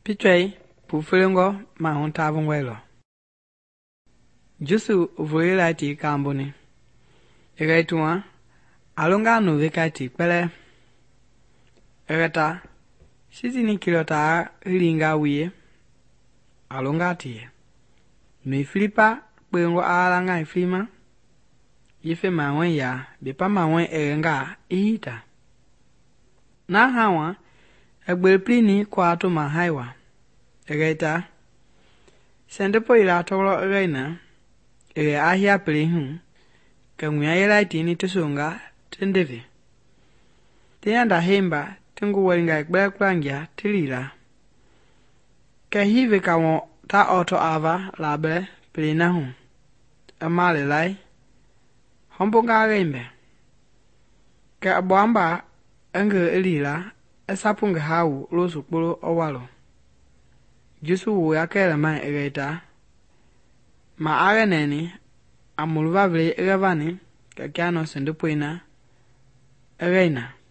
Pichwei pufulengo ma huntavun welo. Jusu vuela ti kambuni. Egaituma alunga no vekati pele. Egata sizini kilota linga wiye. Alunga tiye. No Filipa kwengo alanga ifima. Ife mawen ya bipa mawen erenga ihita. Na hawa Egbelplini kwa atuma haiwa. Egaita sendepo ila tolo egaina. Ege ahia pelihun. Kangwia ila tini tusunga tendevi. Tianda hemba tengu walinga ekbelklangia tilila. Hivi kamo ta oto ava labe pelinahu. Amale lai. Hompunga rembe. Abuamba enge elila. Esapunga hau losu kpolo owalo. Jusu wu yakele man egaita. Ma are neni amulva vle egavani kakiano sendupuina egaina.